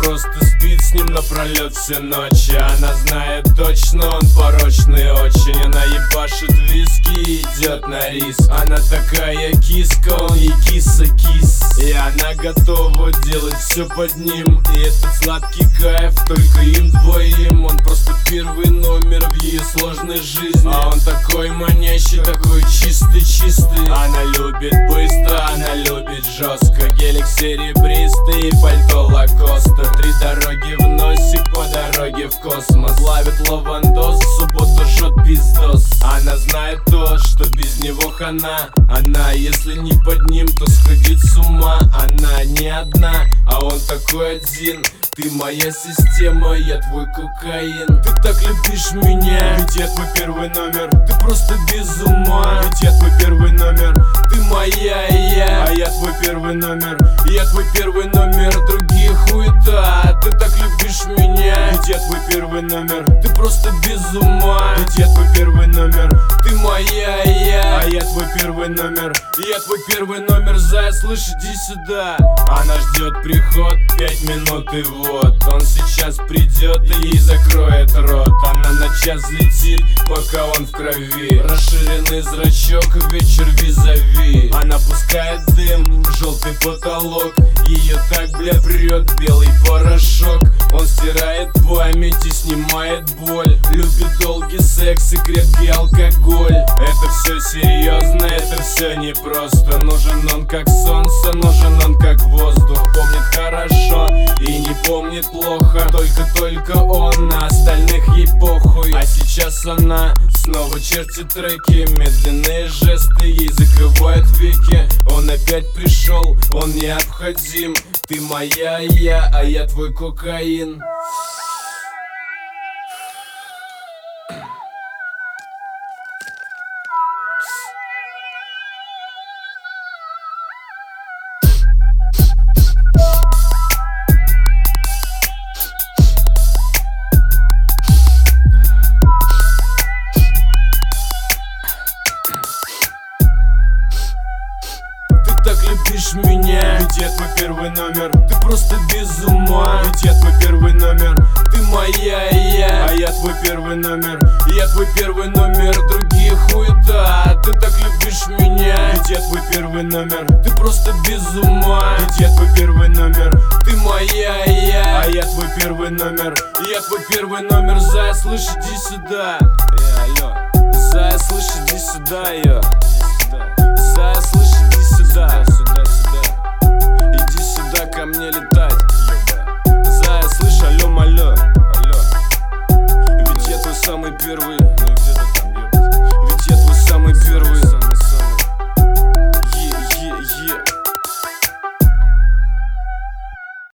просто спит с ним напролет все ночи. Она знает точно, он порочный очень. Она ебашит виски и идет на риск. Она такая киска, он ей киса-кис. И она готова делать все под ним. И этот сладкий кайф только им двоим. Он просто первый номер в ее сложной жизни. А он такой манящий, такой чистый-чистый. Она любит быстро, она любит жестко. Гелик серебристый и пальто Лакоста. 3 дороги в носик по дороге в космос. Ловит лавандос, в субботу жжет пиздос. Она знает то, что без него хана. Она, если не под ним, то сходит с ума. Она не одна, а он такой один. Ты моя система, я твой кокаин. Ты так любишь меня, ведь я твой первый номер. Ты просто без ума, ведь я твой первый номер. Ты моя, а я твой первый номер. Я твой первый номер, другие хуета. Ты так любишь меня, ведь я твой первый номер. Ты просто без ума, ведь я твой первый номер. Ты моя, а я твой первый номер. Я твой первый номер, зая, слышь, иди сюда. Она ждет приход 5 минут и вот он сейчас придет и ей закроет рот. Она на час летит, пока он в крови. Расширенный зрачок, вечер визави. Она пускает дым, желтый потолок. Ее так, бля, прет белый порошок. Он стирает память и снимает боль. Любит долгий секс и крепкий алкоголь. Это все серьезно, это все непросто. Нужен он как солнце, нужен он как воздух. Помнит хорошо и не помнит плохо. Только он, на остальных ей похуй. А сейчас она снова чертит треки. Медленные жесты ей закрывают веки. Он опять пришел, он необходим. Ты моя, а я твой кокаин. Любишь меня, ведь я твой первый номер. Ты просто без ума, ведь я твой первый номер. Ты моя, а я твой первый номер. Я твой первый номер, другие хуета. Ты так любишь меня, ведь я твой первый номер. Ты просто без ума, ведь я твой первый номер. Ты моя, а я твой первый номер. Я твой первый номер, зая, слышь, иди сюда. Алло, зая, слышь, иди сюда, зая, слышь, иди сюда. Иди сюда ко мне летать.